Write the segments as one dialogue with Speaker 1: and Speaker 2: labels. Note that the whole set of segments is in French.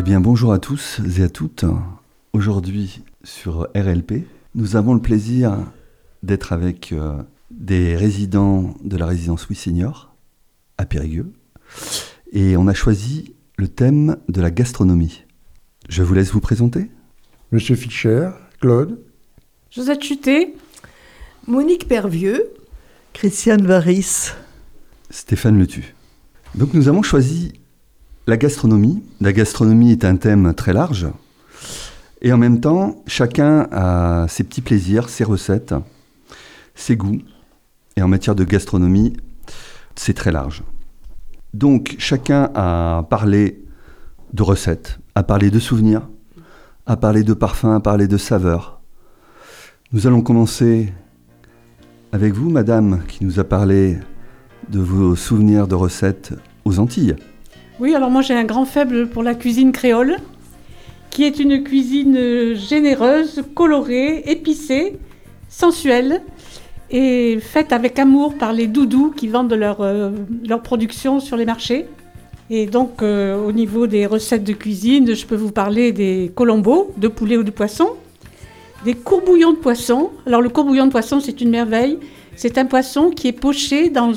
Speaker 1: bien, bonjour à tous et à toutes. Aujourd'hui, sur RLP, nous avons le plaisir d'être avec des résidents de la résidence Oui Senior à Périgueux. Et on a choisi le thème de la gastronomie. Je vous laisse vous présenter.
Speaker 2: Monsieur Fischer, Claude.
Speaker 3: Josette Chuté.
Speaker 4: Monique Pervieux. Christiane Varis.
Speaker 1: Stéphane Letu. Donc nous avons choisi la gastronomie. La gastronomie est un thème très large. Et en même temps, chacun a ses petits plaisirs, ses recettes, ses goûts. Et en matière de gastronomie, c'est très large. Donc chacun a parlé de recettes, a parlé de souvenirs, a parlé de parfums, a parlé de saveurs. Nous allons commencer avec vous, madame, qui nous a parlé de vos souvenirs de recettes aux Antilles.
Speaker 3: Oui, alors moi j'ai un grand faible pour la cuisine créole, qui est une cuisine généreuse, colorée, épicée, sensuelle, et faite avec amour par les doudous qui vendent leur production sur les marchés. Et donc au niveau des recettes de cuisine, je peux vous parler des colombos, de poulet ou de poisson, des courbouillons de poisson. Alors le courbouillon de poisson, c'est une merveille. C'est un poisson qui est poché dans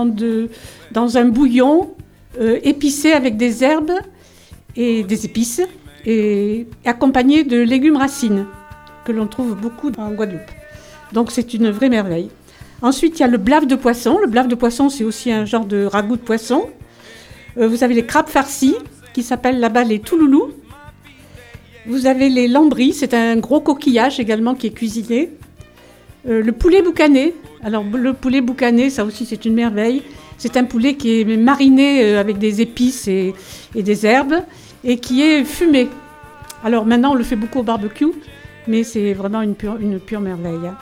Speaker 3: un bouillon épicé avec des herbes et des épices et accompagné de légumes racines que l'on trouve beaucoup en Guadeloupe. Donc c'est une vraie merveille. Ensuite, il y a le blave de poisson. Le blave de poisson, c'est aussi un genre de ragoût de poisson. Vous avez les crabes farcis qui s'appellent là-bas les touloulous. Vous avez les lambris, c'est un gros coquillage également qui est cuisiné. Le poulet boucané. Alors le poulet boucané, ça aussi c'est une merveille. C'est un poulet qui est mariné avec des épices et des herbes et qui est fumé. Alors maintenant on le fait beaucoup au barbecue, mais c'est vraiment une pure merveille.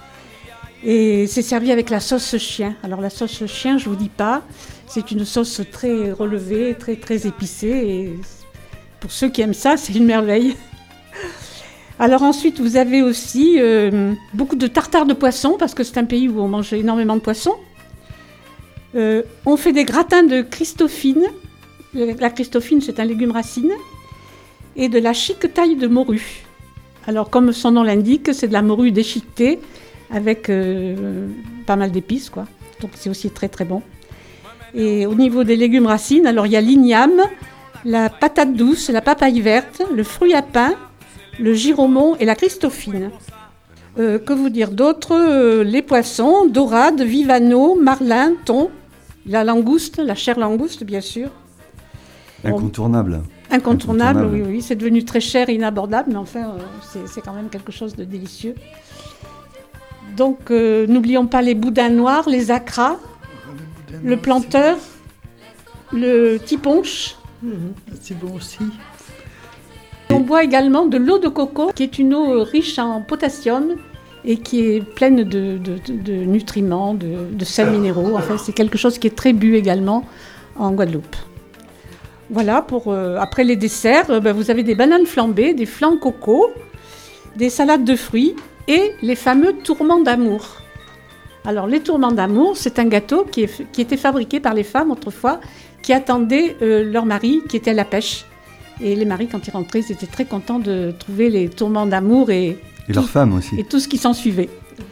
Speaker 3: Et c'est servi avec la sauce chien. Alors la sauce chien, je vous dis pas, c'est une sauce très relevée, très très épicée. Et pour ceux qui aiment ça, c'est une merveille. Alors ensuite, vous avez aussi beaucoup de tartare de poisson, parce que c'est un pays où on mange énormément de poissons. On fait des gratins de Christophine. La Christophine, c'est un légume racine. Et de la chiquetaille de morue. Alors comme son nom l'indique, c'est de la morue déchiquetée avec pas mal d'épices, quoi. Donc c'est aussi très très bon. Et au niveau des légumes racines, alors il y a l'igname, la patate douce, la papaye verte, le fruit à pain, le giromon et la christophine. Que vous dire d'autre? Les poissons, dorade, vivano, marlin, thon, la langouste, la chair langouste bien sûr.
Speaker 1: Incontournable.
Speaker 3: Incontournable, oui, c'est devenu très cher et inabordable, mais enfin c'est quand même quelque chose de délicieux. Donc n'oublions pas les boudins noirs, les acras, le planteur, le tiponche.
Speaker 4: C'est bon aussi.
Speaker 3: On boit également de l'eau de coco, qui est une eau riche en potassium et qui est pleine de nutriments, de sels minéraux. Enfin, c'est quelque chose qui est très bu également en Guadeloupe. Voilà, après les desserts, vous avez des bananes flambées, des flancs coco, des salades de fruits et les fameux tourments d'amour. Alors, les tourments d'amour, c'est un gâteau qui était fabriqué par les femmes autrefois, qui attendaient leur mari qui était à la pêche. Et les maris, quand ils rentraient, ils étaient très contents de trouver les tourments d'amour et
Speaker 1: leurs femmes aussi.
Speaker 3: Et tout ce qui s'en suivait.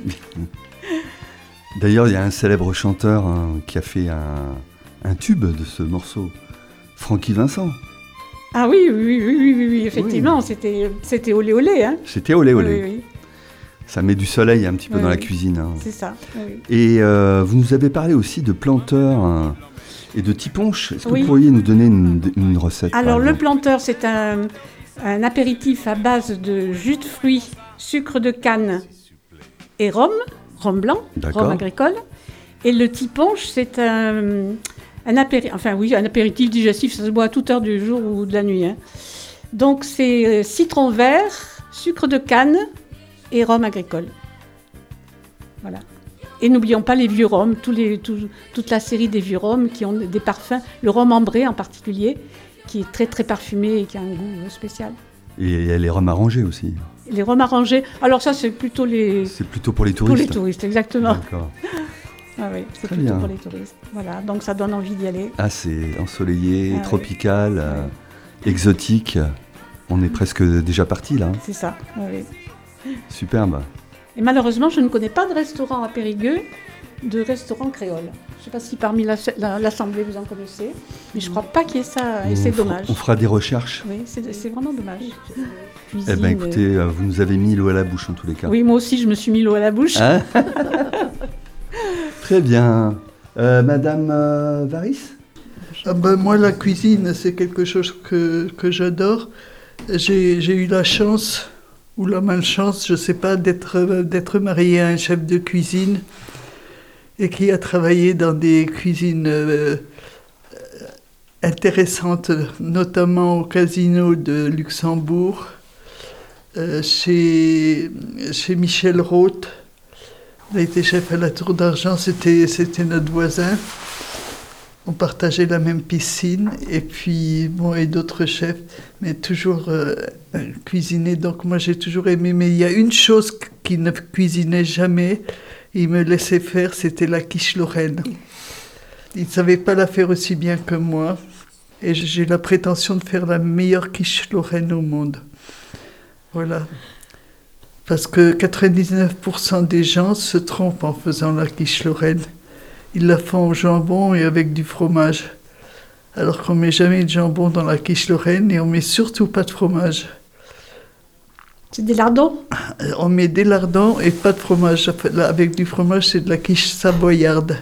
Speaker 1: D'ailleurs, il y a un célèbre chanteur qui a fait un tube de ce morceau, Francky Vincent.
Speaker 3: Ah oui, effectivement, oui. C'était olé olé. Hein.
Speaker 1: C'était olé olé.
Speaker 3: Oui.
Speaker 1: Ça met du soleil un petit peu dans la cuisine. Hein.
Speaker 3: C'est ça. Oui.
Speaker 1: Et vous nous avez parlé aussi de planteur et de tiponche. Est-ce que vous pourriez nous donner une recette?
Speaker 3: Alors le planteur, c'est un apéritif à base de jus de fruits, sucre de canne et rhum blanc, rhum agricole. Et le tiponche, c'est un apéritif digestif, ça se boit à toute heure du jour ou de la nuit. Hein. Donc c'est citron vert, sucre de canne et rhum agricole. Voilà. Et n'oublions pas les vieux rhums, toute la série des vieux rhums qui ont des parfums, le rhum ambré en particulier, qui est très très parfumé et qui a un goût spécial.
Speaker 1: Et il y a les rhums arrangés aussi.
Speaker 3: Les rhums arrangés, alors ça c'est plutôt
Speaker 1: C'est plutôt pour les touristes.
Speaker 3: Pour les touristes, exactement.
Speaker 1: D'accord.
Speaker 3: Ah oui, c'est
Speaker 1: très
Speaker 3: plutôt
Speaker 1: bien.
Speaker 3: Pour les touristes. Voilà, donc ça donne envie d'y aller.
Speaker 1: Ah, c'est ensoleillé, tropical.
Speaker 3: Ouais.
Speaker 1: exotique. On est presque déjà parti là.
Speaker 3: C'est ça, oui.
Speaker 1: Superbe.
Speaker 3: Et malheureusement, je ne connais pas de restaurant à Périgueux, de restaurant créole. Je ne sais pas si parmi l'Assemblée vous en connaissez, mais je ne crois pas qu'il y ait ça, et c'est dommage.
Speaker 1: On fera des recherches.
Speaker 3: Oui, c'est vraiment dommage.
Speaker 1: Eh bien écoutez, vous nous avez mis l'eau à la bouche en tous les cas.
Speaker 3: Oui, moi aussi je me suis mis l'eau à la bouche.
Speaker 1: Hein? Très bien. Madame Varis?
Speaker 4: Moi, la cuisine, c'est quelque chose que j'adore. J'ai eu la chance, ou la malchance, je ne sais pas, d'être mariée à un chef de cuisine et qui a travaillé dans des cuisines intéressantes, notamment au Casino de Luxembourg, chez Michel Roth. Il a été chef à la Tour d'Argent, c'était notre voisin. On partageait la même piscine, et puis, et d'autres chefs, mais toujours cuisiner. Donc moi, j'ai toujours aimé. Mais il y a une chose qu'il ne cuisinait jamais, il me laissait faire, c'était la quiche lorraine. Il ne savait pas la faire aussi bien que moi, et j'ai la prétention de faire la meilleure quiche lorraine au monde. Voilà. Parce que 99% des gens se trompent en faisant la quiche lorraine. Ils la font au jambon et avec du fromage. Alors qu'on ne met jamais de jambon dans la quiche lorraine et on ne met surtout pas de fromage.
Speaker 3: C'est des lardons?
Speaker 4: On met des lardons et pas de fromage. Avec du fromage, c'est de la quiche savoyarde.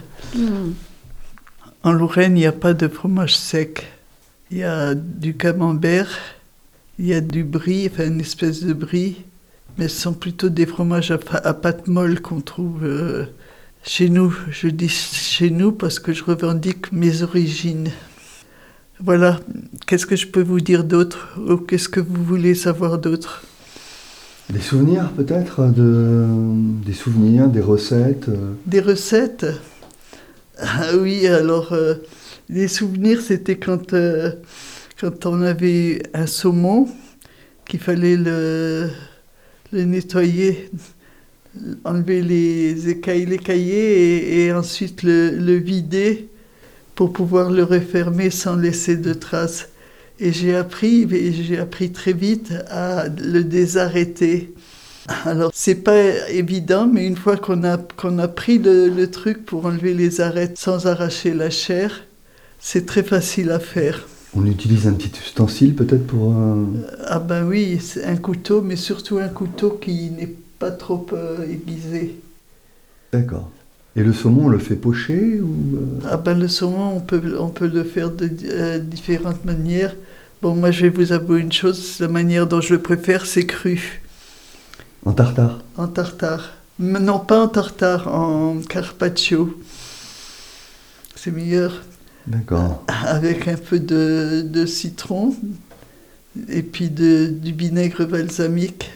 Speaker 4: En Lorraine, il n'y a pas de fromage sec. Il y a du camembert, il y a du brie, enfin une espèce de brie. Mais ce sont plutôt des fromages à pâte molle qu'on trouve chez nous. Je dis chez nous parce que je revendique mes origines. Voilà. Qu'est-ce que je peux vous dire d'autre? Ou qu'est-ce que vous voulez savoir d'autre?
Speaker 1: Des souvenirs peut-être? Des souvenirs, des recettes?
Speaker 4: Des recettes? Ah oui, alors les souvenirs, c'était quand on avait un saumon, qu'il fallait le nettoyer, enlever les écaillés et ensuite le vider pour pouvoir le refermer sans laisser de traces. Et j'ai appris très vite à le désarrêter. Alors, c'est pas évident, mais une fois qu'on a pris le truc pour enlever les arêtes sans arracher la chair, c'est très facile à faire.
Speaker 1: On utilise un petit ustensile peut-être pour...
Speaker 4: Ah ben oui, c'est un couteau, mais surtout un couteau qui n'est pas trop aiguisé.
Speaker 1: D'accord. Et le saumon, on le fait pocher ou...
Speaker 4: Ah ben le saumon, on peut le faire de différentes manières. Bon, moi je vais vous avouer une chose, la manière dont je le préfère, c'est cru.
Speaker 1: En tartare?
Speaker 4: En tartare. Non, pas en tartare, en carpaccio. C'est meilleur.
Speaker 1: D'accord.
Speaker 4: Avec un peu de citron et puis du vinaigre balsamique.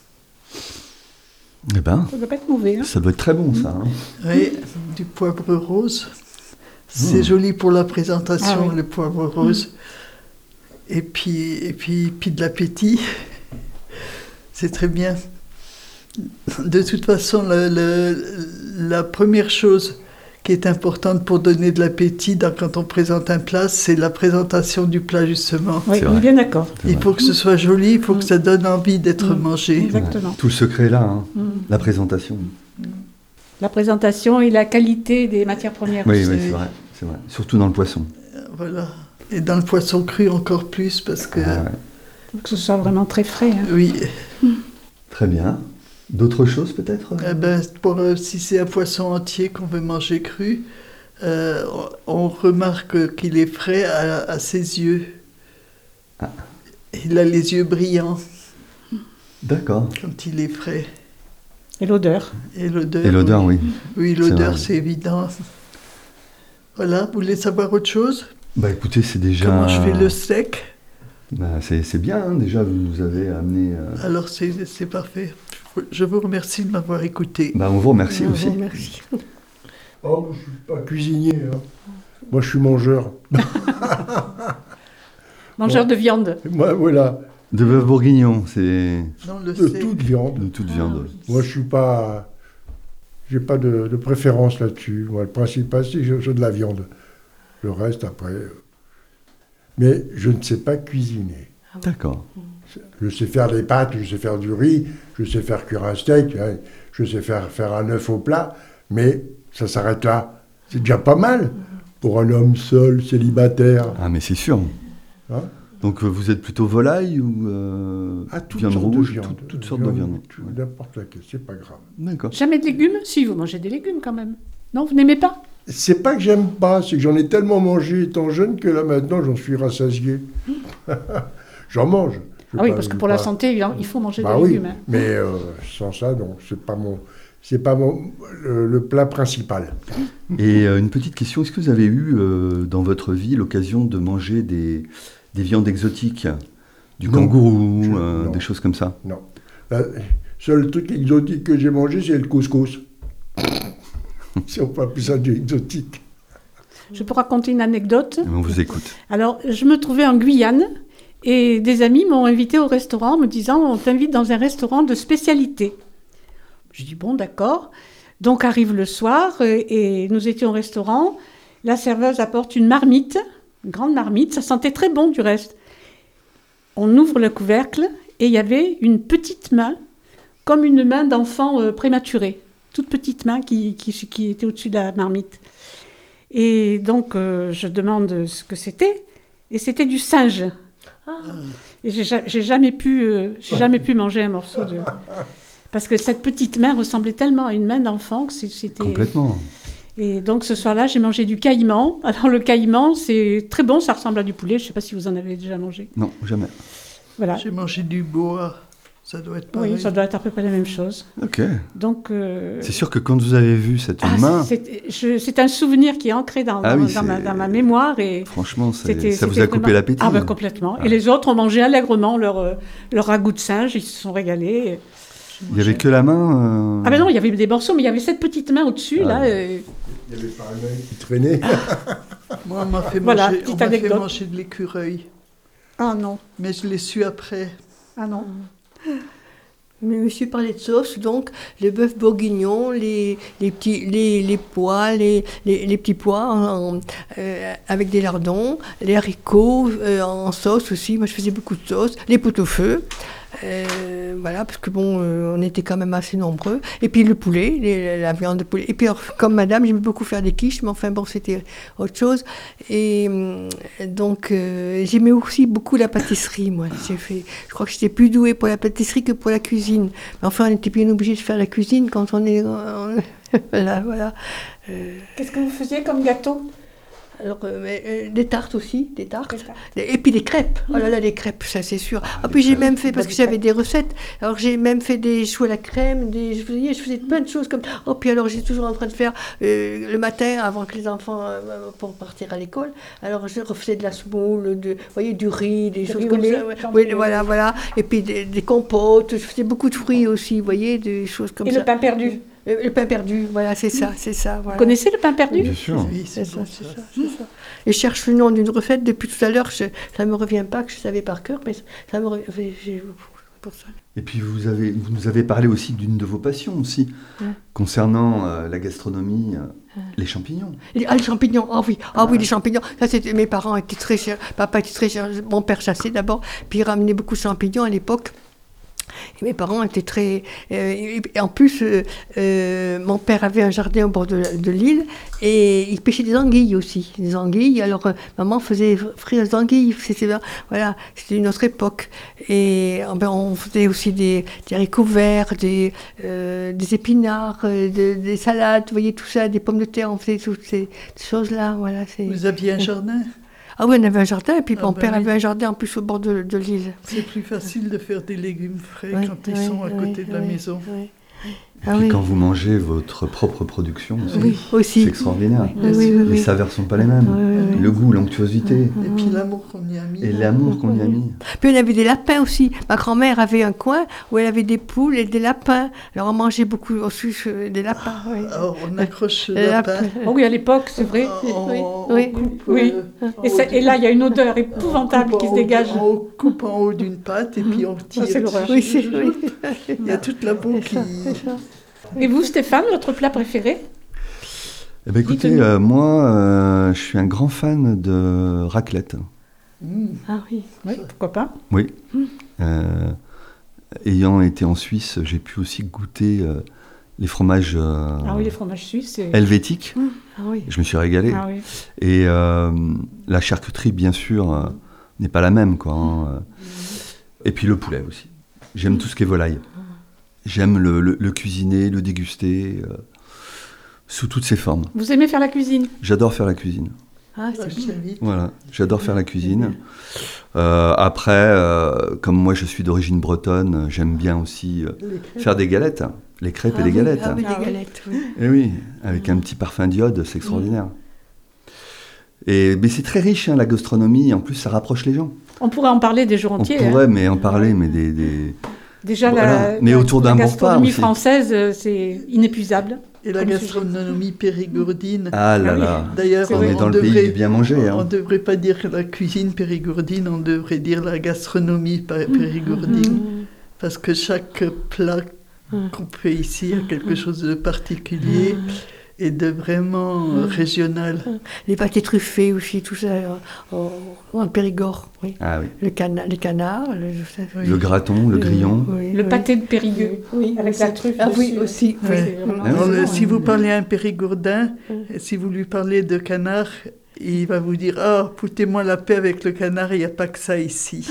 Speaker 1: Eh ben,
Speaker 3: Ça doit pas être mauvais. Hein.
Speaker 1: ça doit être très bon ça. Hein.
Speaker 4: Oui, du poivre rose. C'est joli pour la présentation,
Speaker 3: Ah oui.
Speaker 4: le poivre rose. Et puis de l'appétit. C'est très bien. De toute façon, la première chose qui est importante pour donner de l'appétit quand on présente un plat, c'est la présentation du plat, justement.
Speaker 3: Oui,
Speaker 1: C'est
Speaker 3: on
Speaker 1: vrai.
Speaker 3: est bien d'accord.
Speaker 1: C'est
Speaker 4: Il
Speaker 1: vrai.
Speaker 4: faut que ce soit joli, il faut que ça donne envie d'être mangé.
Speaker 3: Exactement.
Speaker 1: Tout le secret est là, hein. La présentation.
Speaker 3: La présentation et la qualité des matières premières.
Speaker 1: Oui,
Speaker 3: aussi.
Speaker 1: oui, c'est vrai. Surtout dans le poisson.
Speaker 4: Voilà. Et dans le poisson cru encore plus, parce que...
Speaker 1: Ah ouais.
Speaker 3: Il faut que ce soit vraiment très frais. Hein.
Speaker 4: Oui.
Speaker 1: Très bien. D'autres choses peut-être?
Speaker 4: Si c'est un poisson entier qu'on veut manger cru, on remarque qu'il est frais à ses yeux.
Speaker 1: Ah.
Speaker 4: Il a les yeux brillants
Speaker 1: D'accord.
Speaker 4: quand il est frais.
Speaker 3: Et l'odeur.
Speaker 4: Et l'odeur.
Speaker 1: Et l'odeur, oui.
Speaker 4: Oui,
Speaker 1: C'est
Speaker 4: l'odeur,
Speaker 1: vrai.
Speaker 4: c'est évident. Voilà, vous voulez savoir autre chose?
Speaker 1: Bah écoutez, c'est déjà...
Speaker 4: Comment je fais le steak?
Speaker 1: Bah, c'est bien, hein, déjà, vous nous avez amené...
Speaker 4: Alors, c'est parfait. Je vous remercie de m'avoir écouté.
Speaker 1: Bah, on vous remercie aussi.
Speaker 3: Merci.
Speaker 2: Oh, je ne suis pas cuisinier. Hein. Moi, je suis mangeur.
Speaker 3: Mangeur de viande.
Speaker 2: Moi, voilà,
Speaker 1: De bœuf bourguignon, c'est
Speaker 4: Non, le
Speaker 2: de
Speaker 4: steak.
Speaker 2: toute viande.
Speaker 1: de toute viande.
Speaker 2: Moi, je suis pas... J'ai pas de préférence là-dessus. Moi, le principal, c'est que je de la viande. Le reste, après... mais je ne sais pas cuisiner.
Speaker 1: D'accord.
Speaker 2: Je sais faire des pâtes, je sais faire du riz, je sais faire cuire un steak, hein, je sais faire un œuf au plat, mais ça s'arrête là. C'est déjà pas mal pour un homme seul, célibataire.
Speaker 1: Ah, mais c'est sûr.
Speaker 2: Hein.
Speaker 1: Donc vous êtes plutôt volaille ou
Speaker 2: Toutes
Speaker 1: viande
Speaker 2: sortes
Speaker 1: rouge,
Speaker 2: de viande.
Speaker 1: toutes sortes de viande.
Speaker 2: N'importe laquelle, c'est pas grave.
Speaker 1: D'accord.
Speaker 3: Jamais de légumes? Si, vous mangez des légumes quand même. Non, vous n'aimez pas?
Speaker 2: C'est pas que j'aime pas, c'est que j'en ai tellement mangé étant jeune que là maintenant j'en suis rassasié. J'en mange.
Speaker 3: Ah oui, parce que pour la santé, il faut manger des légumes. Hein.
Speaker 2: Mais sans ça, non, c'est pas le plat principal.
Speaker 1: Et une petite question, est-ce que vous avez eu dans votre vie l'occasion de manger des viandes exotiques, du
Speaker 2: Non.
Speaker 1: kangourou,
Speaker 2: Non.
Speaker 1: des choses comme ça?
Speaker 2: Non. Le seul truc exotique que j'ai mangé, c'est le couscous. Si on peut appeler ça du exotique.
Speaker 3: Je peux raconter une anecdote.
Speaker 1: On vous écoute.
Speaker 3: Alors, je me trouvais en Guyane et des amis m'ont invité au restaurant en me disant on t'invite dans un restaurant de spécialité. Je dis bon, d'accord. Donc arrive le soir et nous étions au restaurant. La serveuse apporte une marmite, une grande marmite. Ça sentait très bon du reste. On ouvre le couvercle et il y avait une petite main, comme une main d'enfant prématuré. Toute petite main qui était au-dessus de la marmite. Et donc, je demande ce que c'était. Et c'était du singe. Et j'ai jamais pu manger un morceau de... Parce que cette petite main ressemblait tellement à une main d'enfant que c'était...
Speaker 1: Complètement.
Speaker 3: Et donc, ce soir-là, j'ai mangé du caïman. Alors, le caïman, c'est très bon, ça ressemble à du poulet. Je ne sais pas si vous en avez déjà mangé.
Speaker 1: Non, jamais.
Speaker 3: Voilà.
Speaker 4: J'ai mangé du bois. Ça doit être pareil.
Speaker 3: Oui, ça doit être à peu près la même chose.
Speaker 1: Ok.
Speaker 3: Donc...
Speaker 1: C'est sûr que quand vous avez vu cette main...
Speaker 3: C'est un souvenir qui est ancré dans ma mémoire. Et
Speaker 1: franchement, ça
Speaker 3: c'était
Speaker 1: vous a coupé
Speaker 3: vraiment...
Speaker 1: l'appétit.
Speaker 3: Ah ben complètement. Et les autres ont mangé allègrement leur ragoût de singe, ils se sont régalés.
Speaker 1: Il n'y avait que la main
Speaker 3: Ah ben non, il y avait des morceaux, mais il y avait cette petite main au-dessus, là.
Speaker 2: Il y avait pas un œil qui traînait.
Speaker 4: Moi, on m'a fait,
Speaker 3: Voilà,
Speaker 4: manger,
Speaker 3: petite
Speaker 4: on m'a fait
Speaker 3: anecdote.
Speaker 4: manger de l'écureuil.
Speaker 3: Ah non,
Speaker 4: Mais je l'ai su après.
Speaker 3: ah non.
Speaker 5: Mais monsieur parlait de sauce, donc le bœuf bourguignon, les pois, les petits pois avec des lardons, les haricots en sauce aussi. Moi, je faisais beaucoup de sauce, les pot-au-feu. Voilà, parce que bon, on était quand même assez nombreux. Et puis le poulet, la viande de poulet. Et puis, alors, comme madame, j'aimais beaucoup faire des quiches, mais enfin bon, c'était autre chose. Et donc, j'aimais aussi beaucoup la pâtisserie, moi. Je crois que j'étais plus douée pour la pâtisserie que pour la cuisine. Mais enfin, on était bien obligé de faire la cuisine quand on est... voilà.
Speaker 3: Qu'est-ce que vous faisiez comme gâteau?
Speaker 5: Alors, des tartes aussi, des tartes. Et puis des crêpes. Oh là là, les crêpes, ça c'est sûr. Ah, puis j'ai même fait, parce que j'avais des recettes, alors j'ai même fait des choux à la crème, je faisais plein de choses comme... Oh, puis alors j'étais toujours en train de faire le matin, avant que les enfants, pour partir à l'école, alors je refaisais de la semoule, vous voyez, du riz, des choses comme ça. Ouais. Oui, voilà. Et puis des compotes, je faisais beaucoup de fruits aussi, vous voyez, des choses comme ça.
Speaker 3: Et le pain perdu?
Speaker 5: Le pain perdu, voilà, c'est ça. Voilà.
Speaker 3: Vous connaissez le pain perdu?
Speaker 1: Bien sûr.
Speaker 4: Oui,
Speaker 5: C'est ça. Et je cherche le nom d'une recette depuis tout à l'heure. Ça ne me revient pas que je savais par cœur, mais ça me revient pour ça.
Speaker 1: Et puis vous nous avez parlé aussi d'une de vos passions aussi, concernant la gastronomie, les champignons.
Speaker 5: Les champignons, oui, les champignons. Ça, c'était, mes parents étaient très chers. Papa était très cher. Mon père chassait d'abord, puis il ramenait beaucoup de champignons à l'époque. Et mes parents étaient très... en plus, mon père avait un jardin au bord de l'île et il pêchait des anguilles aussi. Des anguilles, alors maman faisait frire les anguilles. C'était une autre époque. Et on faisait aussi des haricots verts, des épinards, des salades, vous voyez, tout ça, des pommes de terre. On faisait toutes ces choses-là. Voilà,
Speaker 4: Vous aviez un jardin?
Speaker 5: Ah oui, on avait un jardin, et puis mon père
Speaker 4: oui.
Speaker 5: avait un jardin en plus au bord de l'île.
Speaker 4: C'est plus facile de faire des légumes frais quand ils sont à côté de la maison.
Speaker 1: Et puis quand vous mangez votre propre production
Speaker 5: aussi.
Speaker 1: c'est extraordinaire.
Speaker 5: Oui.
Speaker 1: Les saveurs sont pas les mêmes. Le goût, l'onctuosité.
Speaker 4: Et puis l'amour qu'on y a mis.
Speaker 1: Et l'amour qu'on y a mis.
Speaker 5: Puis on avait des lapins aussi. Ma grand-mère avait un coin où elle avait des poules et des lapins. Alors on mangeait beaucoup aussi des lapins. Oui.
Speaker 4: Alors, on accroche le lapin.
Speaker 3: Oh oui, à l'époque, c'est vrai.
Speaker 5: Oui.
Speaker 3: Et là, il y a une odeur épouvantable qui se dégage.
Speaker 4: On coupe en haut d'une pâte et puis on tire.
Speaker 3: c'est l'horreur.
Speaker 5: Oui.
Speaker 4: Il y a toute la peau qui...
Speaker 3: Et vous, Stéphane, votre plat préféré?
Speaker 1: Eh ben, écoutez, moi, je suis un grand fan de raclette.
Speaker 5: Ah oui.
Speaker 3: Oui, pourquoi pas.
Speaker 1: Oui. Ayant été en Suisse, j'ai pu aussi goûter les fromages
Speaker 3: Ah oui, les fromages suisses.
Speaker 1: helvétiques.
Speaker 5: Ah oui.
Speaker 1: Je me suis régalé.
Speaker 3: Ah oui.
Speaker 1: Et la charcuterie, bien sûr, n'est pas la même, quoi. Hein. Et puis le poulet aussi. J'aime tout ce qui est volaille. J'aime le cuisiner, le déguster, sous toutes ses formes.
Speaker 3: Vous aimez faire la cuisine?
Speaker 1: J'adore faire la cuisine.
Speaker 5: Ah,
Speaker 4: Ouais,
Speaker 5: c'est
Speaker 4: je
Speaker 5: bien.
Speaker 4: t'invite.
Speaker 1: Voilà, j'adore faire la cuisine. Après, comme moi je suis d'origine bretonne, j'aime bien aussi
Speaker 4: Les crêpes.
Speaker 1: faire des galettes, les crêpes et
Speaker 5: Ah
Speaker 1: les
Speaker 5: oui,
Speaker 1: galettes.
Speaker 5: Ah oui,
Speaker 3: Ah
Speaker 5: les
Speaker 3: oui.
Speaker 5: galettes, oui.
Speaker 1: Et oui, avec un petit parfum d'iode, c'est extraordinaire. Mais c'est très riche, hein, la gastronomie, en plus ça rapproche les gens.
Speaker 3: On pourrait en parler des jours
Speaker 1: On
Speaker 3: entiers.
Speaker 1: pourrait
Speaker 3: hein.
Speaker 1: en parler, mais des...
Speaker 3: Déjà,
Speaker 1: Voilà. Mais autour d'un
Speaker 3: la
Speaker 1: bon repas
Speaker 3: gastronomie
Speaker 1: aussi.
Speaker 3: française, c'est inépuisable.
Speaker 4: Et la
Speaker 3: Comme
Speaker 4: gastronomie périgourdine.
Speaker 1: Ah là
Speaker 3: Ah oui.
Speaker 1: là,
Speaker 4: D'ailleurs,
Speaker 3: C'est
Speaker 1: on
Speaker 3: vrai.
Speaker 1: est dans le pays du bien manger.
Speaker 4: On
Speaker 1: Hein.
Speaker 4: ne devrait pas dire la cuisine périgourdine, on devrait dire la gastronomie périgourdine. Parce que chaque plat qu'on fait ici a quelque chose de particulier et de vraiment régional.
Speaker 5: Les pâtés truffés aussi, tout ça, dans le Périgord, oui.
Speaker 1: Ah oui.
Speaker 5: Les canards,
Speaker 4: Oui.
Speaker 1: Le graton, le grillon.
Speaker 5: oui,
Speaker 3: Le
Speaker 5: oui.
Speaker 3: pâté de Périgueux,
Speaker 5: Oui,
Speaker 3: avec
Speaker 5: aussi.
Speaker 3: la truffe
Speaker 5: Ah oui,
Speaker 3: dessus.
Speaker 5: aussi. Oui.
Speaker 4: Ouais.
Speaker 3: vraiment-
Speaker 1: Ah,
Speaker 4: Alors,
Speaker 1: c'est
Speaker 4: si
Speaker 1: bon.
Speaker 4: vous parlez à un périgourdin, si vous lui parlez de canard, il va vous dire « Ah, foutez-moi la paix avec le canard, il n'y a pas que ça ici.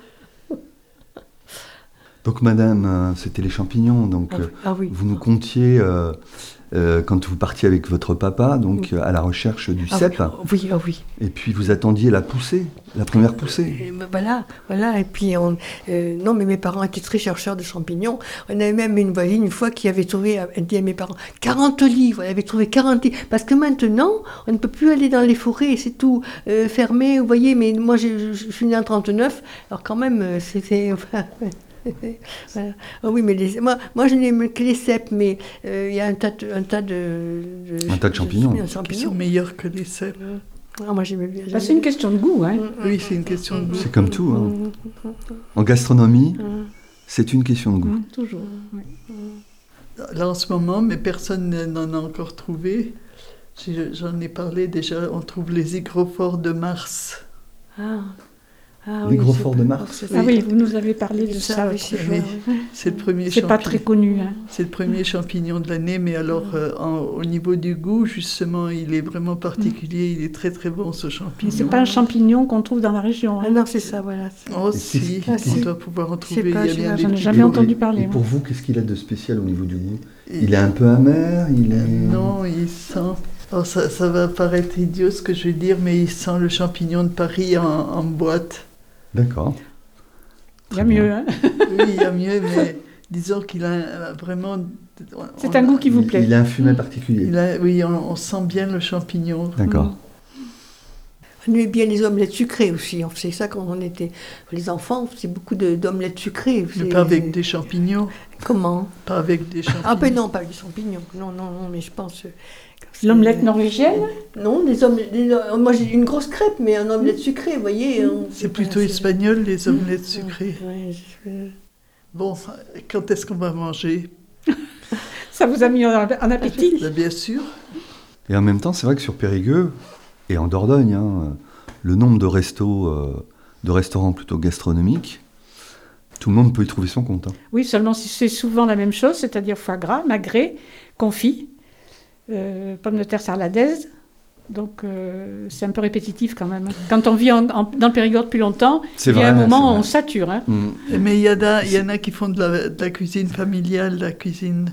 Speaker 1: Donc madame, c'était les champignons, donc
Speaker 5: Ah oui.
Speaker 1: vous nous contiez quand vous partiez avec votre papa, donc à la recherche du
Speaker 5: Ah
Speaker 1: cep,
Speaker 5: oui, ah oui.
Speaker 1: et puis vous attendiez la poussée, la première poussée.
Speaker 5: Et ben voilà. Et puis, non, mais mes parents étaient très chercheurs de champignons. On avait même une voisine, une fois, qui avait trouvé, elle dit à mes parents, 40 livres. Elle avait trouvé 40 livres. Parce que maintenant, on ne peut plus aller dans les forêts, c'est tout fermé, vous voyez. Mais moi, je suis née en 39, alors quand même, c'était... Voilà. Ah oui, mais moi je n'aime que les cèpes, mais il y a un tas de
Speaker 1: champignons.
Speaker 4: Qui sont meilleurs que les cèpes.
Speaker 5: Ah, moi j'aimais bien.
Speaker 3: Bah, c'est une question de goût. Hein.
Speaker 4: Oui, c'est une question de goût.
Speaker 1: C'est comme tout. Hein. En gastronomie, c'est une question de goût.
Speaker 3: Toujours. ouais.
Speaker 4: Là, en ce moment, mais personne n'en a encore trouvé. J'en ai parlé déjà, on trouve les hygrophores de Mars.
Speaker 5: Ah,
Speaker 1: Les gros forts de Mars.
Speaker 3: Ah oui, vous nous avez parlé de ça.
Speaker 5: oui, c'est
Speaker 4: Oui.
Speaker 5: vrai, oui.
Speaker 4: C'est le premier
Speaker 3: C'est pas très connu. Hein.
Speaker 4: C'est le premier champignon de l'année, mais alors au niveau du goût, justement, il est vraiment particulier. Il est très très bon ce
Speaker 3: Mais
Speaker 4: champignon.
Speaker 3: c'est pas un champignon qu'on trouve dans la région.
Speaker 5: Ah
Speaker 3: Hein.
Speaker 5: non, c'est ça, voilà.
Speaker 4: Oh
Speaker 1: Et
Speaker 4: si,
Speaker 5: Ah,
Speaker 4: on
Speaker 5: si.
Speaker 4: doit pouvoir en
Speaker 5: Je sais
Speaker 4: trouver.
Speaker 5: pas,
Speaker 4: Il y a bien
Speaker 5: j'en ai
Speaker 4: des
Speaker 3: jamais entendu parler,
Speaker 1: Et
Speaker 3: moi.
Speaker 1: pour vous, qu'est-ce qu'il a de spécial au niveau du goût? Il est un peu amer, il est...
Speaker 4: Non, il sent. Alors ça va paraître idiot ce que je vais dire, mais il sent le champignon de Paris en boîte.
Speaker 1: D'accord.
Speaker 3: Il y a mieux. Hein.
Speaker 4: Oui, il y a mieux, mais disons qu'il a vraiment.
Speaker 3: C'est un goût qui vous plaît.
Speaker 1: Il a un fumet particulier.
Speaker 4: Oui, on sent bien le champignon.
Speaker 1: D'accord.
Speaker 5: On aimait bien les omelettes sucrées aussi. On faisait ça quand on était. Les enfants, on faisait beaucoup d'omelettes sucrées.
Speaker 4: Mais pas avec des champignons.
Speaker 5: Comment?
Speaker 4: Pas avec des champignons.
Speaker 5: Ah ben non, pas avec des champignons. Non, mais je pense.
Speaker 3: L'omelette norvégienne?
Speaker 5: Non, moi j'ai une grosse crêpe, mais un omelette sucrée, vous voyez.
Speaker 4: C'est plutôt espagnol, les omelettes sucrées.
Speaker 5: Ouais,
Speaker 4: Bon, quand est-ce qu'on va manger?
Speaker 3: Ça vous a mis en appétit?
Speaker 4: Ben, bien sûr.
Speaker 1: Et en même temps, c'est vrai que sur Périgueux et en Dordogne, hein, le nombre de restaurants plutôt gastronomiques, tout le monde peut y trouver son compte. Hein.
Speaker 3: Oui, seulement si c'est souvent la même chose, c'est-à-dire foie gras, magret, confit, pommes de terre sarladaise. Donc c'est un peu répétitif quand même. Quand on vit dans le Périgord depuis longtemps, il y a un moment où on sature. Hein.
Speaker 4: Mais il y en a qui font de la cuisine familiale, de la cuisine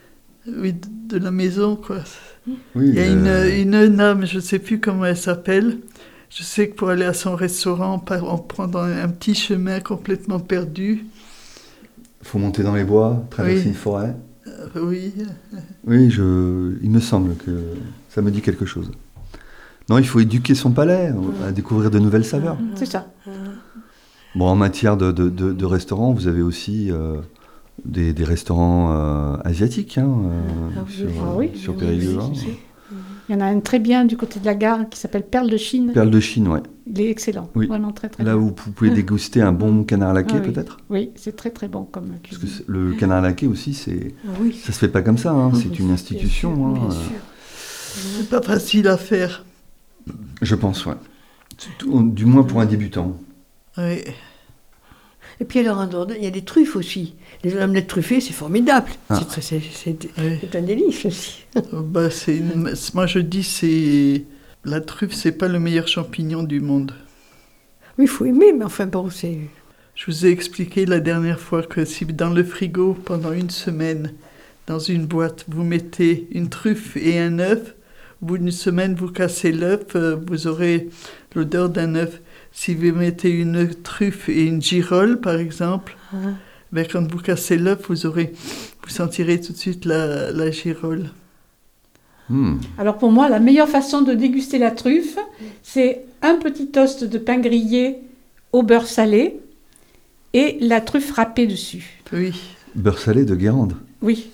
Speaker 4: de la maison, quoi.
Speaker 1: Oui,
Speaker 4: Il y a une dame, je ne sais plus comment elle s'appelle. Je sais que pour aller à son restaurant, on prend un petit chemin complètement perdu.
Speaker 1: Il faut monter dans les bois, traverser
Speaker 4: Oui.
Speaker 1: une forêt.
Speaker 4: Oui.
Speaker 1: Oui, il me semble que ça me dit quelque chose. Non, il faut éduquer son palais à découvrir de nouvelles saveurs.
Speaker 3: C'est ça.
Speaker 1: Bon, en matière de restaurants, vous avez aussi des restaurants asiatiques hein, sur Périgueux. Hein.
Speaker 3: Il y en a un très bien du côté de la gare qui s'appelle Perle de Chine.
Speaker 1: Perle de Chine, ouais.
Speaker 3: Il est excellent,
Speaker 1: Oui.
Speaker 3: vraiment très très
Speaker 1: Là
Speaker 3: bien.
Speaker 1: où vous pouvez déguster un bon canard laqué,
Speaker 3: Ah oui.
Speaker 1: peut-être.
Speaker 3: Oui, c'est très très bon comme
Speaker 1: Parce que
Speaker 3: cuisine.
Speaker 1: le canard laqué aussi, ça se fait pas comme ça. Hein. C'est une institution.
Speaker 5: Bien
Speaker 1: hein.
Speaker 5: sûr.
Speaker 4: C'est pas facile à faire.
Speaker 1: Je pense, ouais. Du moins pour un débutant.
Speaker 4: Oui.
Speaker 5: Et puis alors, en Dordogne, il y a des truffes aussi. Les omelettes truffées, c'est formidable.
Speaker 1: Ah.
Speaker 5: C'est un délice aussi.
Speaker 4: Bah, moi, je dis, la truffe, c'est pas le meilleur champignon du monde.
Speaker 5: Oui, il faut aimer, mais enfin bon, c'est...
Speaker 4: Je vous ai expliqué la dernière fois que si dans le frigo, pendant une semaine, dans une boîte, vous mettez une truffe et un œuf, au bout d'une semaine, vous cassez l'œuf, vous aurez l'odeur d'un œuf. Si vous mettez une truffe et une girole, par exemple, ben, quand vous cassez l'œuf, vous sentirez tout de suite la girole.
Speaker 3: Alors pour moi, la meilleure façon de déguster la truffe, c'est un petit toast de pain grillé au beurre salé et la truffe râpée dessus.
Speaker 4: Oui.
Speaker 1: Beurre salé de Guérande.
Speaker 3: Oui.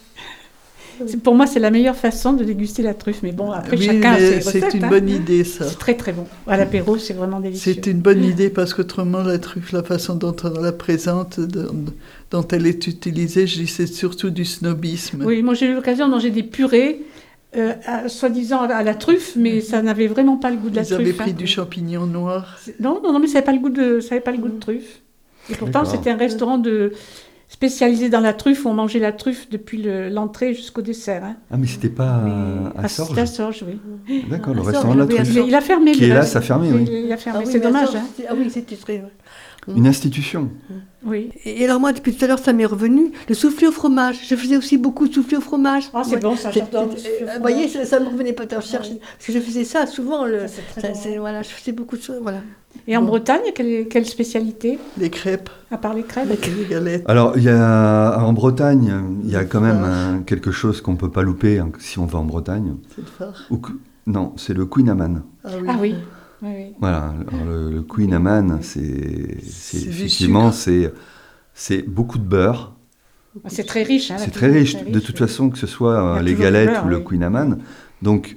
Speaker 3: Pour moi, c'est la meilleure façon de déguster la truffe. Mais bon, après,
Speaker 4: Oui,
Speaker 3: chacun a ses recettes.
Speaker 4: c'est une bonne idée, ça.
Speaker 3: C'est très très bon. À l'apéro, c'est vraiment délicieux.
Speaker 4: C'est une bonne idée parce qu'autrement, la truffe, la façon dont on la présente, dont elle est utilisée, je dis c'est surtout du snobisme.
Speaker 3: Oui, moi j'ai eu l'occasion de manger des purées, soi-disant à la truffe, mais ça n'avait vraiment pas le goût de la
Speaker 4: Ils
Speaker 3: truffe.
Speaker 4: avaient pris du champignon noir.
Speaker 3: Non, mais ça n'avait pas le goût de truffe. Et pourtant,
Speaker 1: D'accord.
Speaker 3: c'était un restaurant spécialisé dans la truffe, où on mangeait la truffe depuis l'entrée jusqu'au dessert. Hein.
Speaker 1: Ah, mais c'était pas à
Speaker 3: C'était
Speaker 1: Sorges.
Speaker 3: à Sorges, oui.
Speaker 1: D'accord, le
Speaker 5: À
Speaker 1: restaurant de la
Speaker 5: Sorges, oui,
Speaker 1: truffe.
Speaker 3: Il a fermé.
Speaker 1: Qui
Speaker 3: le
Speaker 1: est là,
Speaker 3: reste.
Speaker 1: ça a fermé, oui.
Speaker 3: Il a fermé,
Speaker 5: Ah oui,
Speaker 3: c'est
Speaker 5: mais
Speaker 3: dommage.
Speaker 5: ça,
Speaker 3: Hein.
Speaker 5: Ah oui, c'était très...
Speaker 1: Une institution.
Speaker 3: Oui.
Speaker 5: Et alors moi, depuis tout à l'heure, ça m'est revenu, le soufflé au fromage. Je faisais aussi beaucoup de soufflé au fromage.
Speaker 3: Ah, c'est bon, ça, j'adore le soufflé au
Speaker 5: Vous voyez,
Speaker 3: fromage.
Speaker 5: ça me revenait pas de recherche. Parce que je faisais ça souvent.
Speaker 3: Ça, c'est très bon.
Speaker 5: Voilà, je faisais beaucoup de choses. Voilà.
Speaker 3: Et en Bretagne, quelle spécialité,
Speaker 4: Les crêpes,
Speaker 3: à part les crêpes
Speaker 4: les galettes.
Speaker 1: Alors, en Bretagne, il y a quand même quelque chose qu'on ne peut pas louper si on va en Bretagne.
Speaker 4: C'est le phare.
Speaker 1: Non, c'est le Queen Amman.
Speaker 4: Ah oui.
Speaker 3: Ah oui. Oui, oui.
Speaker 1: Voilà, alors le Queen Amman, c'est
Speaker 4: du
Speaker 1: effectivement, c'est beaucoup de beurre.
Speaker 3: C'est très riche. Hein, la
Speaker 1: C'est
Speaker 3: cuisine
Speaker 1: très
Speaker 3: est
Speaker 1: riche, de toute façon, que ce soit
Speaker 3: Il y a
Speaker 1: les
Speaker 3: toujours du
Speaker 1: galettes
Speaker 3: beurre,
Speaker 1: ou le
Speaker 3: oui.
Speaker 1: Queen Amman. Donc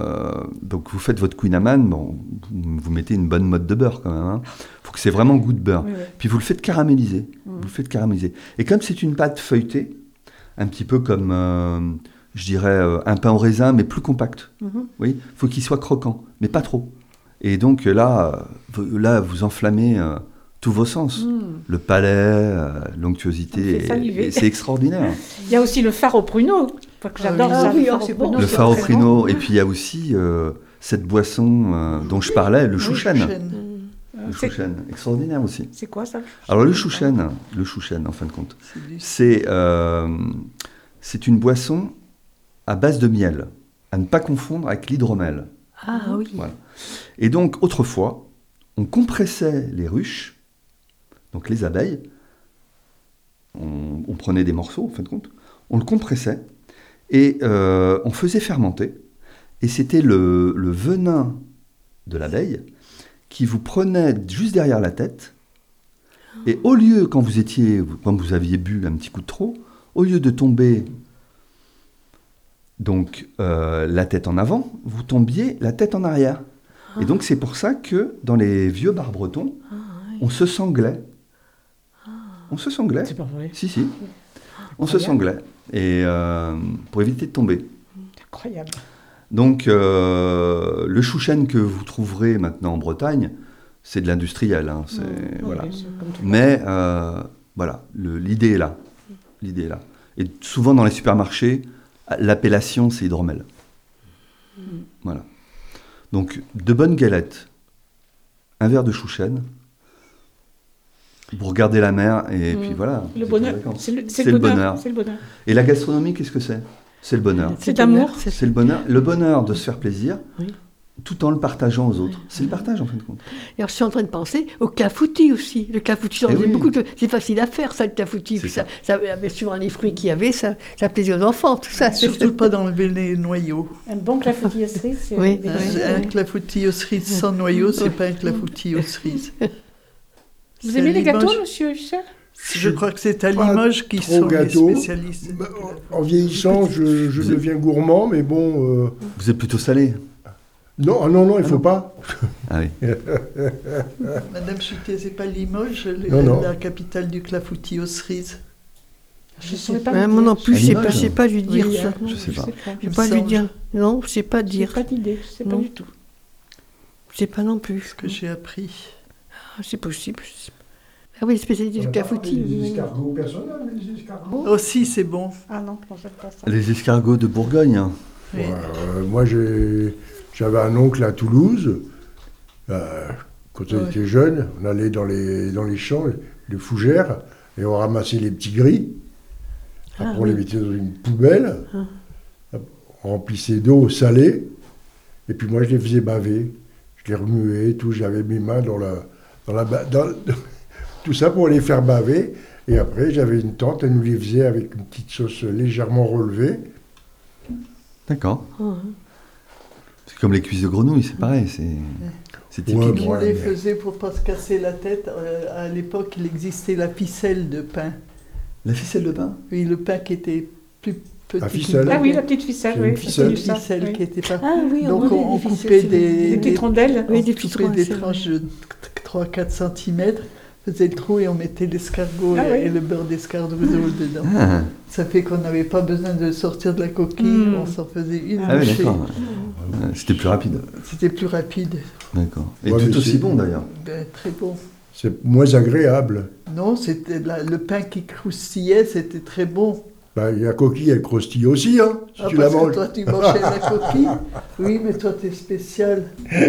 Speaker 1: vous faites votre Queen Amman, bon, vous mettez une bonne motte de beurre quand même. Faut que c'est vraiment goût de beurre.
Speaker 3: Oui, oui.
Speaker 1: Puis vous le faites caraméliser. Vous le faites caraméliser. Et comme c'est une pâte feuilletée, un petit peu comme, je dirais, un pain au raisin, mais plus compact. Oui, faut qu'il soit croquant, mais pas trop. Et donc là, vous enflammez tous vos sens. Le palais, l'onctuosité,
Speaker 3: Ça me fait saliver.
Speaker 1: et c'est extraordinaire.
Speaker 3: Il y a aussi le phare au pruneau. Que j'adore
Speaker 5: Ah
Speaker 3: ça.
Speaker 5: oui,
Speaker 3: le phare
Speaker 5: c'est
Speaker 3: au
Speaker 5: bon.
Speaker 3: pruneau,
Speaker 1: Le
Speaker 3: c'est
Speaker 1: phare au
Speaker 3: très bon.
Speaker 1: pruneau, et puis il y a aussi cette boisson dont je parlais, le chouchen. Le
Speaker 3: C'est-
Speaker 1: chouchen, extraordinaire aussi.
Speaker 3: C'est quoi ça?
Speaker 1: Alors le chouchen, en fin de compte, c'est une boisson à base de miel, à ne pas confondre avec l'hydromel.
Speaker 5: Ah oui.
Speaker 1: Voilà. Et donc autrefois, on compressait les ruches, donc les abeilles, on prenait des morceaux, en fin de compte, on le compressait, et on faisait fermenter, et c'était le venin de l'abeille qui vous prenait juste derrière la tête, et au lieu, quand vous aviez bu un petit coup de trop, au lieu de tomber donc la tête en avant, vous tombiez la tête en arrière. Et donc c'est pour ça que dans les vieux bars bretons, on se sanglait. On se sanglait.
Speaker 3: C'est pas vrai.
Speaker 1: Si. On se sanglait. Et pour éviter de tomber.
Speaker 3: Incroyable.
Speaker 1: Donc le chouchen que vous trouverez maintenant en Bretagne, c'est de l'industriel. Hein, voilà.
Speaker 3: Oui, c'est comme tout.
Speaker 1: Mais voilà, l'idée est là. L'idée est là. Et souvent dans les supermarchés, l'appellation c'est hydromel. Voilà. Donc de bonnes galettes, un verre de chouchen, vous regardez la mer et puis voilà.
Speaker 3: Le
Speaker 1: vous
Speaker 3: bonheur.
Speaker 1: êtes en vacances.
Speaker 3: C'est le bonheur. C'est le bonheur.
Speaker 1: Et la gastronomie, qu'est-ce que c'est? C'est le bonheur.
Speaker 3: C'est l'amour.
Speaker 1: C'est le bonheur de se faire plaisir,
Speaker 5: Oui.
Speaker 1: tout en le partageant aux autres. C'est le partage en fin de compte.
Speaker 5: Et alors, je suis en train de penser au clafoutis aussi. Le clafoutis,
Speaker 1: Eh oui.
Speaker 5: c'est facile à faire, ça, le clafoutis.
Speaker 1: C'est
Speaker 5: Puis ça, suivant les fruits qu'il y avait, ça plaisait aux enfants, tout ça.
Speaker 4: Surtout pas d'enlever les noyaux.
Speaker 3: Un bon clafoutis aux cerises, c'est
Speaker 5: Oui.
Speaker 3: délicieux.
Speaker 4: Un clafoutis aux cerises sans noyaux, c'est pas un clafoutis aux cerises.
Speaker 3: Vous
Speaker 4: C'est
Speaker 3: aimez
Speaker 4: à
Speaker 3: les gâteaux,
Speaker 4: Limoges.
Speaker 3: monsieur Huchel?
Speaker 4: Je crois que c'est à
Speaker 2: Pas
Speaker 4: Limoges qui
Speaker 2: trop
Speaker 4: sont
Speaker 2: gâteau.
Speaker 4: les spécialistes.
Speaker 2: Bah, en vieillissant, je deviens gourmand, mais bon...
Speaker 1: Vous êtes plutôt salé.
Speaker 2: Non, il faut pas.
Speaker 1: Ah oui.
Speaker 4: Madame Chutet, c'est pas Limoges,
Speaker 2: Non.
Speaker 4: la capitale du clafoutis aux cerises?
Speaker 3: Je ne saurais pas.
Speaker 5: Ouais,
Speaker 3: vous
Speaker 5: moi
Speaker 3: dire.
Speaker 5: non plus,
Speaker 1: À
Speaker 5: je
Speaker 1: Limoges.
Speaker 5: sais pas lui dire
Speaker 4: Oui,
Speaker 5: ça.
Speaker 1: Je sais pas.
Speaker 5: Je sais pas lui dire. Non, je sais pas
Speaker 3: J'ai
Speaker 5: dire.
Speaker 3: pas d'idée, je sais pas
Speaker 5: Non.
Speaker 3: du tout.
Speaker 5: Je sais pas non plus.
Speaker 4: ce que j'ai appris.
Speaker 5: Ah, c'est possible. Ah oui, spécialité du clafoutis.
Speaker 2: Les escargots personnels, les escargots.
Speaker 4: Aussi, c'est bon.
Speaker 3: Ah non, je n'aime pas ça.
Speaker 1: Les escargots de Bourgogne. Hein.
Speaker 4: Oui.
Speaker 2: Moi, j'avais un oncle à Toulouse. Quand on était jeune, on allait dans les champs, les fougères, et on ramassait les petits gris. Après, on les mettait dans une poubelle. On remplissait d'eau salée. Et puis moi, je les faisais baver. Je les remuais, tout. J'avais mes mains dans tout ça pour les faire baver. Et après, j'avais une tante, elle nous les faisait avec une petite sauce légèrement relevée.
Speaker 1: D'accord. C'est comme les cuisses de grenouille, c'est pareil, c'est typique.
Speaker 2: Ouais,
Speaker 4: On les faisait pour pas se casser la tête. À l'époque, il existait la ficelle de pain.
Speaker 1: La ficelle de pain.
Speaker 4: Oui, le pain qui était plus petit.
Speaker 2: La ficelle.
Speaker 3: Ah oui, la petite ficelle,
Speaker 2: C'est
Speaker 3: oui.
Speaker 2: une ficelle.
Speaker 4: Une
Speaker 3: j'ai ça,
Speaker 4: ficelle
Speaker 3: oui.
Speaker 4: qui était pas.
Speaker 5: Ah oui,
Speaker 4: Donc on
Speaker 5: des
Speaker 4: coupait
Speaker 5: ficelles,
Speaker 3: Des petites rondelles.
Speaker 5: Oui,
Speaker 4: on
Speaker 5: des petites
Speaker 4: coupait des
Speaker 5: rondelles,
Speaker 4: tranches de 3-4 cm, faisait le trou et on mettait l'escargot
Speaker 3: Ah oui.
Speaker 4: et le beurre d'escardouzeau dedans.
Speaker 1: Ah,
Speaker 4: Ça fait qu'on n'avait pas besoin de sortir de la coquille, on s'en faisait une
Speaker 1: ah oui,
Speaker 4: bouchée.
Speaker 1: d'accord. C'était plus rapide.
Speaker 4: C'était plus rapide.
Speaker 1: D'accord. Et
Speaker 2: Ouais, mais
Speaker 1: tout aussi
Speaker 2: c'est-
Speaker 1: bon d'ailleurs.
Speaker 4: Ben, très bon.
Speaker 2: C'est moins agréable.
Speaker 4: Non, c'était le pain qui croustillait, c'était très bon.
Speaker 2: La coquille, elle croustille aussi, hein, si
Speaker 4: Ah,
Speaker 2: tu la
Speaker 4: parce que
Speaker 2: manges.
Speaker 4: toi, tu mangeais la coquille. Oui, mais toi, t'es spécial.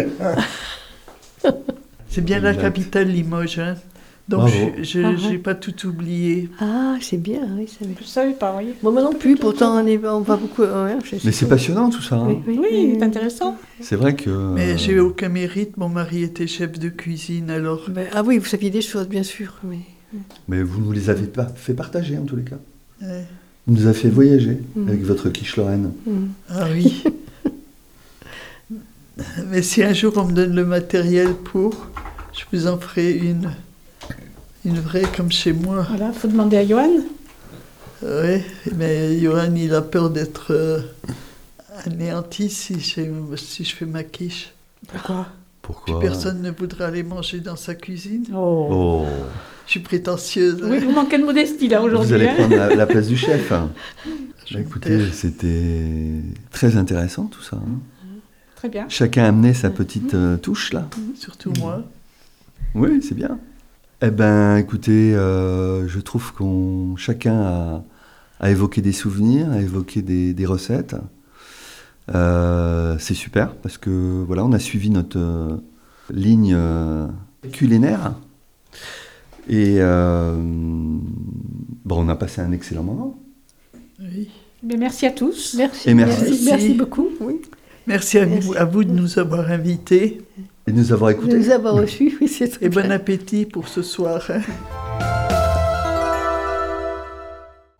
Speaker 4: C'est bien la
Speaker 1: Exact.
Speaker 4: capitale, Limoges. Hein. Donc,
Speaker 1: Bravo.
Speaker 4: je n'ai pas tout oublié.
Speaker 5: Ah, c'est bien, oui, ça va.
Speaker 3: Je ne savais pas, oui.
Speaker 5: Moi non plus, pourtant on va beaucoup. Ouais,
Speaker 1: Mais c'est passionnant tout ça. Hein.
Speaker 3: Oui, c'est intéressant.
Speaker 1: C'est vrai que.
Speaker 4: Mais j'ai eu aucun mérite. Mon mari était chef de cuisine, alors.
Speaker 5: Ah oui, vous saviez des choses, bien sûr.
Speaker 1: Mais vous nous les avez pas fait partager en tous les cas.
Speaker 4: Ouais.
Speaker 1: Vous nous avez fait voyager avec votre quiche Lorraine.
Speaker 4: Ah oui. Mais si un jour on me donne le matériel pour, je vous en ferai une vraie comme chez moi.
Speaker 3: Voilà, il faut demander à Johan.
Speaker 4: Oui, mais Johan, il a peur d'être anéanti si je fais ma quiche.
Speaker 3: Pourquoi?
Speaker 1: Pourquoi?
Speaker 4: Plus personne ne voudra aller manger dans sa cuisine.
Speaker 3: Oh.
Speaker 1: Oh.
Speaker 4: Je suis prétentieuse. hein.
Speaker 3: Oui, vous manquez de modestie là aujourd'hui.
Speaker 1: Vous allez
Speaker 3: hein.
Speaker 1: prendre la place du chef.
Speaker 4: Je
Speaker 1: Bah,
Speaker 4: me
Speaker 1: écoutez,
Speaker 4: perds.
Speaker 1: c'était très intéressant tout ça. Hein.
Speaker 3: Très bien.
Speaker 1: Chacun a amené sa petite touche là.
Speaker 4: Surtout moi.
Speaker 1: Oui, c'est bien. Eh ben, écoutez, je trouve qu'on chacun a évoqué des souvenirs, a évoqué des recettes. C'est super parce que voilà, on a suivi notre ligne culinaire et bon, on a passé un excellent moment.
Speaker 4: Oui.
Speaker 3: Mais merci à tous.
Speaker 5: Merci.
Speaker 1: Et merci.
Speaker 5: Merci beaucoup. Oui.
Speaker 4: Merci à vous de nous avoir invités.
Speaker 1: Et de nous avoir
Speaker 5: De
Speaker 1: écoutés.
Speaker 5: nous avoir reçus, oui, c'est très
Speaker 4: Et bon
Speaker 5: bien.
Speaker 4: appétit pour ce soir. hein.